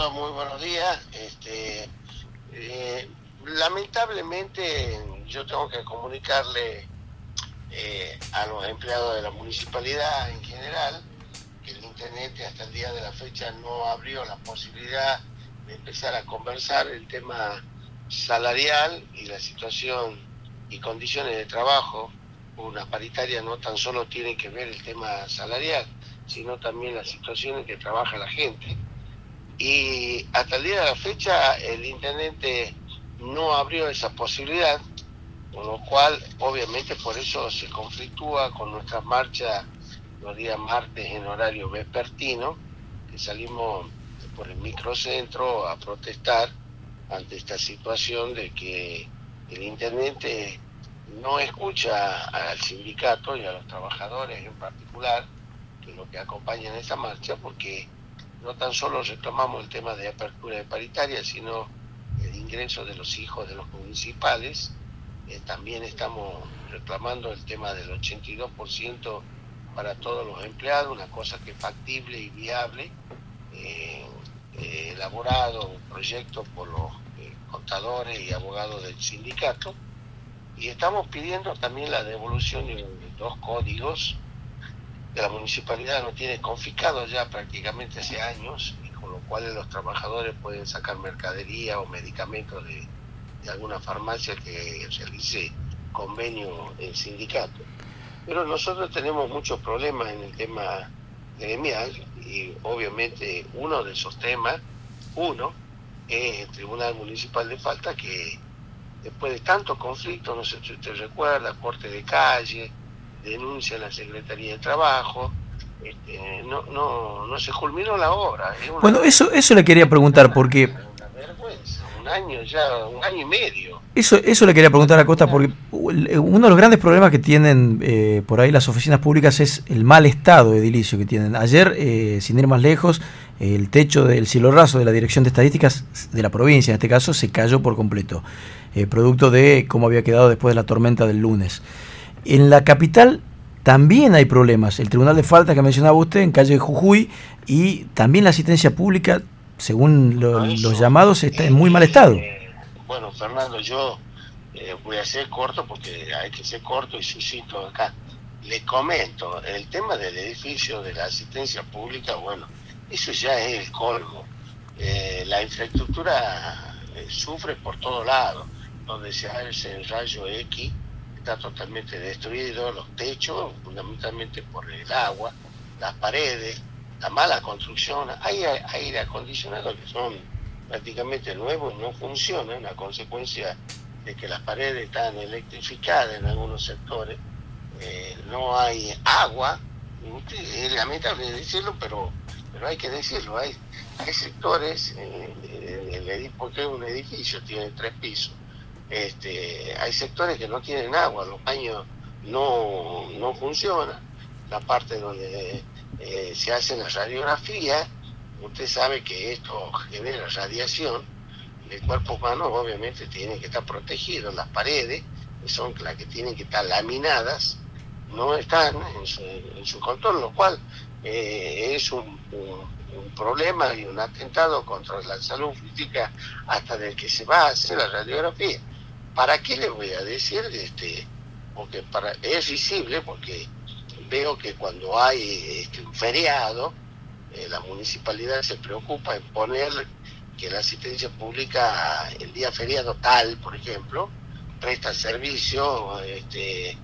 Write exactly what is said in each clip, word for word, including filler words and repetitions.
todos, muy buenos días. Este, eh, lamentablemente yo tengo que comunicarle eh, a los empleados de la municipalidad en general que el intendente hasta el día de la fecha no abrió la posibilidad de empezar a conversar el tema salarial y la situación y condiciones de trabajo. Una paritaria no tan solo tiene que ver el tema salarial, sino también las situaciones que trabaja la gente. Y hasta el día de la fecha el intendente no abrió esa posibilidad, con lo cual obviamente por eso se conflictúa con nuestra marcha los días martes en horario vespertino, que salimos por el microcentro a protestar ante esta situación de que el intendente no escucha al sindicato y a los trabajadores en particular, que es lo que acompañan esa marcha, porque no tan solo reclamamos el tema de apertura de paritaria, sino el ingreso de los hijos de los municipales. Eh, también estamos reclamando el tema del ochenta y dos por ciento para todos los empleados, una cosa que es factible y viable, eh, eh, elaborado un proyecto por los eh, contadores y abogados del sindicato. Y estamos pidiendo también la devolución de dos códigos que la municipalidad no tiene confiscados ya prácticamente hace años, y con lo cual los trabajadores pueden sacar mercadería o medicamentos de, de alguna farmacia que realice convenio el sindicato. Pero nosotros tenemos muchos problemas en el tema gremial, y obviamente uno de esos temas, uno, es el Tribunal Municipal de Falta, que después de tanto conflicto, no sé si usted recuerda, corte de calle, denuncia en la Secretaría de Trabajo, este, no, no, no se culminó la obra. Es una, bueno, eso, eso le quería preguntar, porque... Una vergüenza, un año ya, un año y medio. Eso, eso le quería preguntar a Costa, porque uno de los grandes problemas que tienen eh, por ahí las oficinas públicas es el mal estado edilicio que tienen. Ayer, eh, sin ir más lejos, el techo del cielo raso de la Dirección de Estadísticas de la provincia, en este caso, se cayó por completo, eh, producto de cómo había quedado después de la tormenta del lunes. En la capital también hay problemas. El Tribunal de Falta que mencionaba usted en calle Jujuy, y también la asistencia pública, según lo, no, eso, los llamados, está en muy mal estado. Eh, bueno, Fernando, yo eh, voy a ser corto porque hay que ser corto y sucinto acá. Le comento, el tema del edificio de la asistencia pública, bueno, eso ya es el colmo. Eh, la infraestructura eh, sufre por todos lados. Donde se hace el rayo X está totalmente destruido, los techos, fundamentalmente por el agua, las paredes, la mala construcción. Hay aire acondicionado que son prácticamente nuevos y no funcionan, a consecuencia de que las paredes están electrificadas en algunos sectores. Eh, no hay agua, es lamentable decirlo, pero, pero hay que decirlo. Hay, hay sectores, eh, el, el, porque un edificio tiene tres pisos. Este, hay sectores que no tienen agua, los baños no, no funcionan, la parte donde eh, se hace la radiografía, usted sabe que esto genera radiación, el cuerpo humano obviamente tiene que estar protegido, las paredes, que son las que tienen que estar laminadas, no están en su, en su contorno, lo cual eh, es un, un, un problema y un atentado contra la salud física hasta del que se va a hacer la radiografía. ¿Para qué le voy a decir? Este, porque para, es visible, porque veo que cuando hay este, un feriado, eh, la municipalidad se preocupa en poner que la asistencia pública el día feriado tal, por ejemplo, presta servicio, este,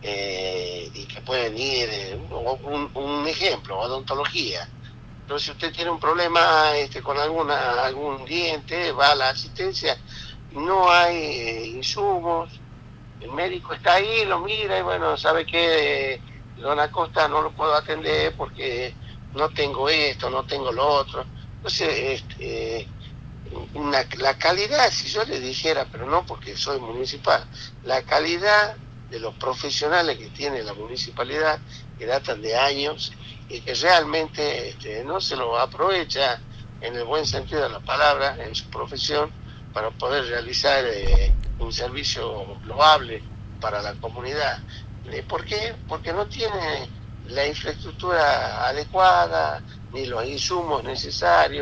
eh, y que pueden ir, eh, un, un ejemplo, odontología. Entonces, si usted tiene un problema este, con alguna algún diente, va a la asistencia, no hay eh, insumos, el médico está ahí, lo mira y bueno, sabe que eh, don Acosta no lo puedo atender porque no tengo esto, no tengo lo otro. Entonces, este, una, la calidad, si yo le dijera, pero no porque soy municipal, la calidad de los profesionales que tiene la municipalidad, que datan de años y que realmente este, no se lo aprovecha en el buen sentido de la palabra en su profesión, para poder realizar eh, un servicio loable para la comunidad. ¿Por qué? Porque no tiene la infraestructura adecuada, ni los insumos necesarios.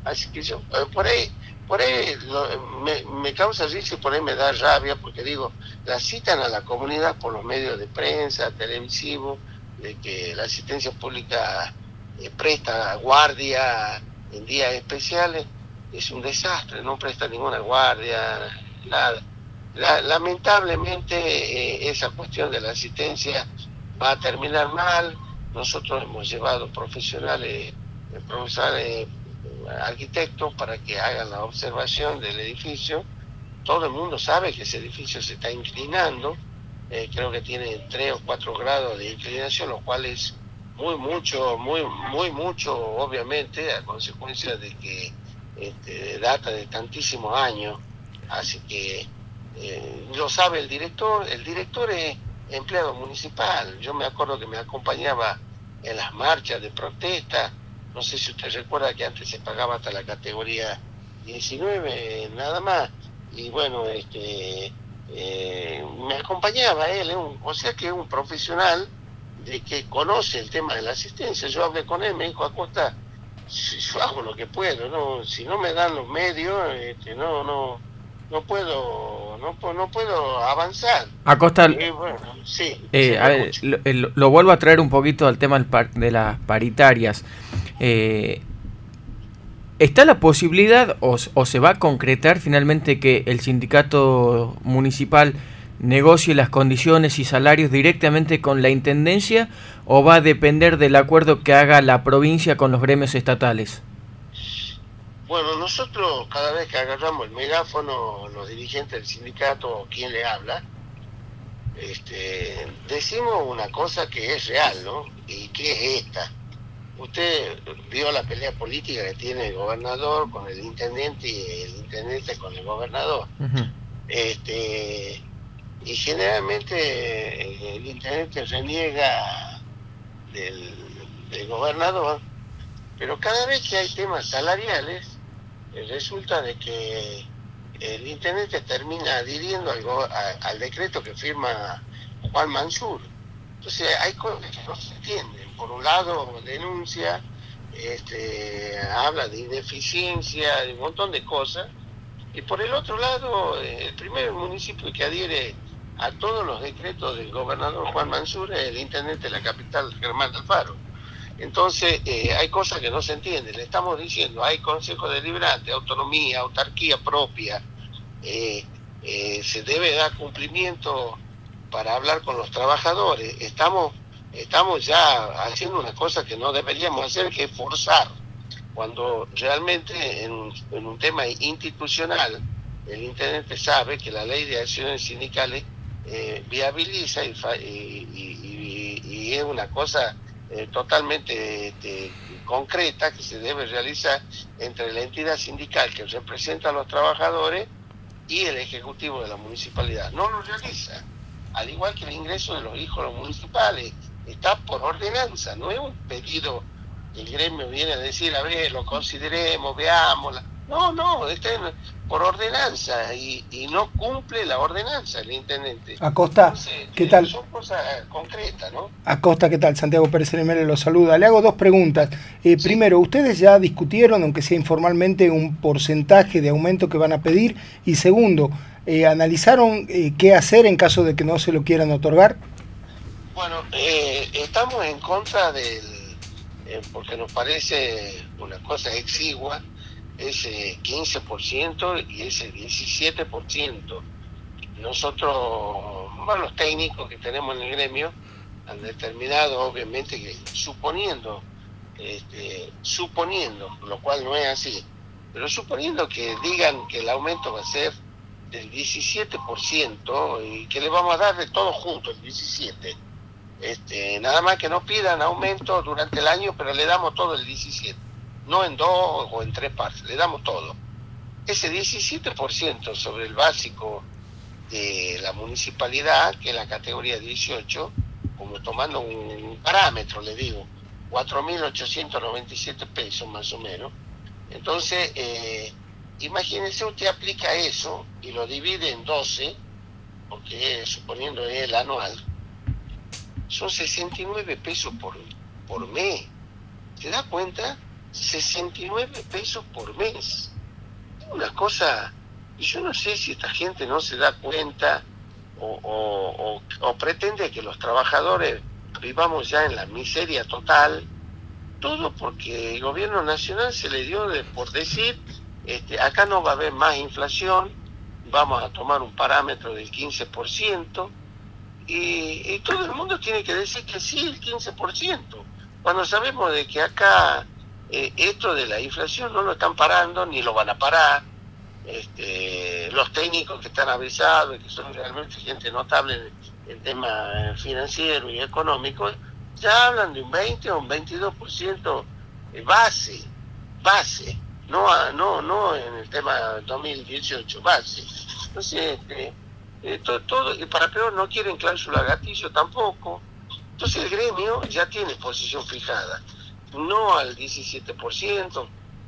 Así que yo, eh, por ahí, por ahí lo, me, me causa risa y por ahí me da rabia, porque digo, la citan a la comunidad por los medios de prensa, televisivos, de que la asistencia pública eh, presta guardia en días especiales. Es un desastre, no presta ninguna guardia, nada. La, lamentablemente eh, esa cuestión de la asistencia va a terminar mal. Nosotros hemos llevado profesionales, eh, profesionales arquitectos para que hagan la observación del edificio. Todo el mundo sabe que ese edificio se está inclinando, eh, creo que tiene tres o cuatro grados de inclinación, lo cual es muy mucho, muy muy mucho, obviamente, a consecuencia de que este, data de tantísimos años. Así que eh, lo sabe el director. El director es empleado municipal. Yo me acuerdo que me acompañaba en las marchas de protesta. No sé si usted recuerda que antes se pagaba hasta la categoría diecinueve, nada más. Y bueno, este eh, me acompañaba él, ¿eh? un, o sea que es un profesional de que conoce el tema de la asistencia. Yo hablé con él, me dijo, Acosta, yo hago lo que puedo, no, si no me dan los medios, este, no, no, no puedo, no, no puedo avanzar. Acosta, y bueno, sí, eh, a ver, lo, lo, lo vuelvo a traer un poquito al tema de las paritarias. Eh, ¿Está la posibilidad o, o se va a concretar finalmente que el sindicato municipal negocie las condiciones y salarios directamente con la intendencia, o va a depender del acuerdo que haga la provincia con los gremios estatales? Bueno, nosotros cada vez que agarramos el megáfono, los dirigentes del sindicato o quien le habla, este, decimos una cosa que es real, ¿no? Y que es esta. Usted vio la pelea política que tiene el gobernador con el intendente y el intendente con el gobernador. Uh-huh. Este, y generalmente el intendente reniega del, del gobernador, pero cada vez que hay temas salariales, resulta de que el intendente termina adhiriendo al, a, al decreto que firma Juan Mansur. Entonces hay cosas que no se entienden. Por un lado denuncia, este, habla de ineficiencia, de un montón de cosas, y por el otro lado, el primer municipio que adhiere a todos los decretos del gobernador Juan Mansur es el intendente de la capital, Germán Alfaro. Entonces eh, hay cosas que no se entienden. Le estamos diciendo, hay consejo deliberante, autonomía, autarquía propia, eh, eh, se debe dar cumplimiento para hablar con los trabajadores. Estamos estamos ya haciendo una cosa que no deberíamos hacer, que es forzar, cuando realmente en un, en un tema institucional el intendente sabe que la ley de acciones sindicales eh, viabiliza y, y, y, y es una cosa eh, totalmente este, concreta que se debe realizar entre la entidad sindical que representa a los trabajadores y el ejecutivo de la municipalidad. No lo realiza, al igual que el ingreso de los hijos de los municipales. Está por ordenanza, no es un pedido que el gremio viene a decir, a ver, lo consideremos, veámosla. No, no, está por ordenanza y, y no cumple la ordenanza el intendente. Acosta, Entonces, ¿qué tal? Son cosas concretas, ¿no? Acosta, ¿qué tal? Santiago Pérez Elemere lo saluda. Le hago dos preguntas. Eh, sí. Primero, ¿ustedes ya discutieron, aunque sea informalmente, un porcentaje de aumento que van a pedir? Y segundo, eh, ¿analizaron eh, qué hacer en caso de que no se lo quieran otorgar? Bueno, eh, estamos en contra del, eh, porque nos parece una cosa exigua, ese quince por ciento y ese diecisiete por ciento. Nosotros, bueno, los técnicos que tenemos en el gremio han determinado, obviamente, que suponiendo, este, suponiendo, lo cual no es así, pero suponiendo que digan que el aumento va a ser del diecisiete por ciento y que le vamos a dar de todo junto el diecisiete por ciento. Este, nada más que no pidan aumento durante el año, pero le damos todo el diecisiete, no en dos o en tres partes, le damos todo. Ese diecisiete por ciento sobre el básico de la municipalidad, que es la categoría dieciocho, como tomando un parámetro, le digo, cuatro mil ochocientos noventa y siete pesos más o menos. Entonces, eh, imagínense, usted aplica eso y lo divide en doce, porque suponiendo es el anual, son sesenta y nueve pesos por, por mes. ¿Te das cuenta? sesenta y nueve pesos por mes. Una cosa, y yo no sé si esta gente no se da cuenta o, o, o, o pretende que los trabajadores vivamos ya en la miseria total, todo porque el gobierno nacional se le dio de, por decir, este, acá no va a haber más inflación, vamos a tomar un parámetro del quince por ciento, y, y todo el mundo tiene que decir que sí, el quince por ciento, cuando sabemos de que acá eh, esto de la inflación no lo están parando ni lo van a parar. Este, los técnicos que están avisados, que son realmente gente notable en el tema financiero y económico, ya hablan de un veinte o un veintidós por ciento base, base, no, no, no en el tema dos mil dieciocho, base. Entonces, este, eh, todo, todo, y para peor no quieren cláusula gatillo tampoco. Entonces el gremio ya tiene posición fijada, no al diecisiete por ciento,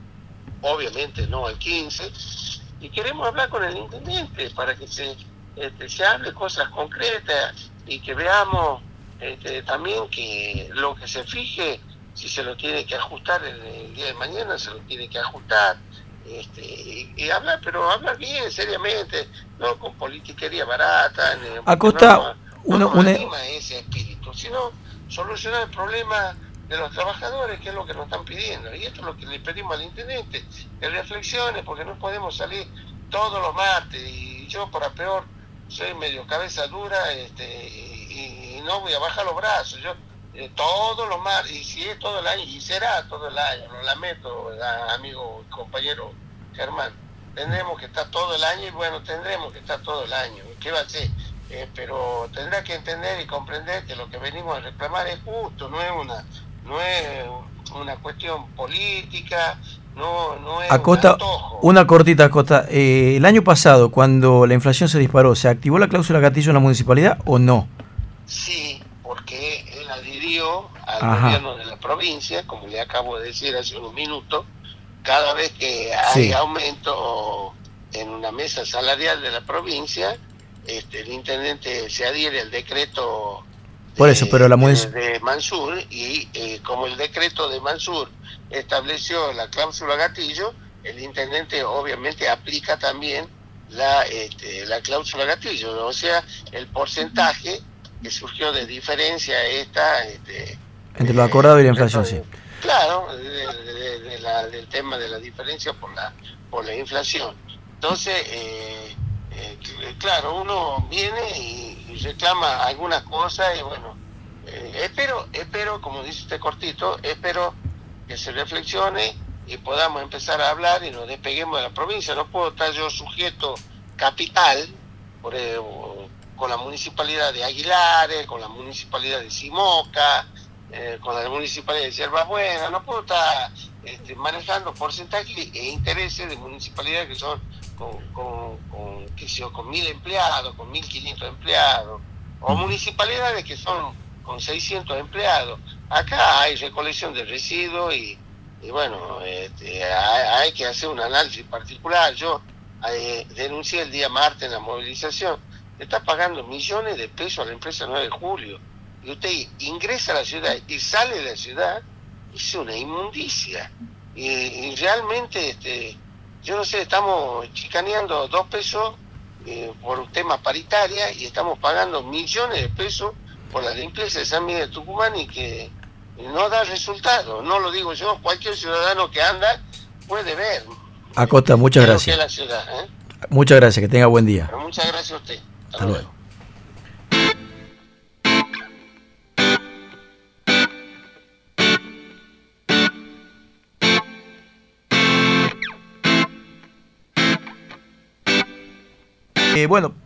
obviamente no al quince por ciento, y queremos hablar con el intendente para que se, este, se hable cosas concretas y que veamos este, también que lo que se fije, si se lo tiene que ajustar el, el día de mañana, se lo tiene que ajustar, este, y, y hablar, pero hablar bien, seriamente, no con politiquería barata. Acosta, no, uno, no una... anima ese espíritu, sino solucionar el problema de los trabajadores, que es lo que nos están pidiendo, y esto es lo que le pedimos al intendente, que reflexione, porque no podemos salir todos los martes, y yo para peor soy medio cabeza dura, este, y, y no voy a bajar los brazos, yo eh, todos los martes, y si es todo el año, y será todo el año, lo lamento, amigo y compañero Germán, tendremos que estar todo el año, y bueno, tendremos que estar todo el año, ¿qué va a ser? Eh, pero tendrá que entender y comprender que lo que venimos a reclamar es justo, no es una no es una cuestión política, no, no es Acosta, un antojo. Una cortita, Acosta. Eh, el año pasado, cuando la inflación se disparó, ¿se activó la cláusula gatillo en la municipalidad o no? Sí, porque él adhirió al Ajá. gobierno de la provincia, como le acabo de decir hace unos minutos, cada vez que hay Sí. aumento en una mesa salarial de la provincia, este, el intendente se adhiere al decreto de, Por eso, pero la de, munic- de Mansur, y eh, como el decreto de Mansur estableció la cláusula gatillo, el intendente obviamente aplica también la, este, la cláusula gatillo, o sea, el porcentaje que surgió de diferencia esta este, entre lo acordado y la inflación, de, sí. Claro, de, de, de la, del tema de la diferencia por la por la inflación. Entonces, eh, eh, claro, uno viene y, y reclama algunas cosas y bueno, eh, espero, espero, como dice usted cortito, espero que se reflexione y podamos empezar a hablar y nos despeguemos de la provincia. No puedo estar yo sujeto capital por, eh, con la municipalidad de Aguilares, con la municipalidad de Simoca, eh, con la municipalidad de Siervas Buenas. No puedo estar este, manejando porcentajes e intereses de municipalidades que son con, con, con, qué sé yo, con mil empleados, con mil quinientos empleados, o municipalidades que son con seiscientos empleados. Acá hay recolección de residuos y, y bueno, este, hay, hay que hacer un análisis particular. Yo eh, denuncié el día martes en la movilización, le está pagando millones de pesos a la empresa nueve de julio, y usted ingresa a la ciudad y sale de la ciudad, es una inmundicia, y, y realmente este, yo no sé, estamos chicaneando dos pesos eh, por tema paritaria y estamos pagando millones de pesos por la limpieza de San Miguel de Tucumán y que no da resultado. No lo digo yo, cualquier ciudadano que anda puede ver. Acosta, muchas es gracias. Lo que es la ciudad, ¿eh? Muchas gracias, que tenga buen día. Pero muchas gracias a usted. Hasta, Hasta luego. luego. Eh, bueno,